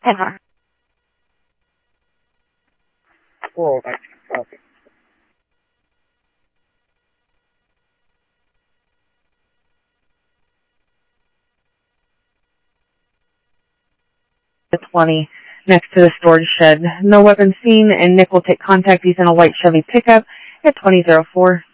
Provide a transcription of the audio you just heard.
10-4. Oh, okay. The 20 next to the storage shed. No weapons seen, and Nick will take contact. He's in a white Chevy pickup at 2004.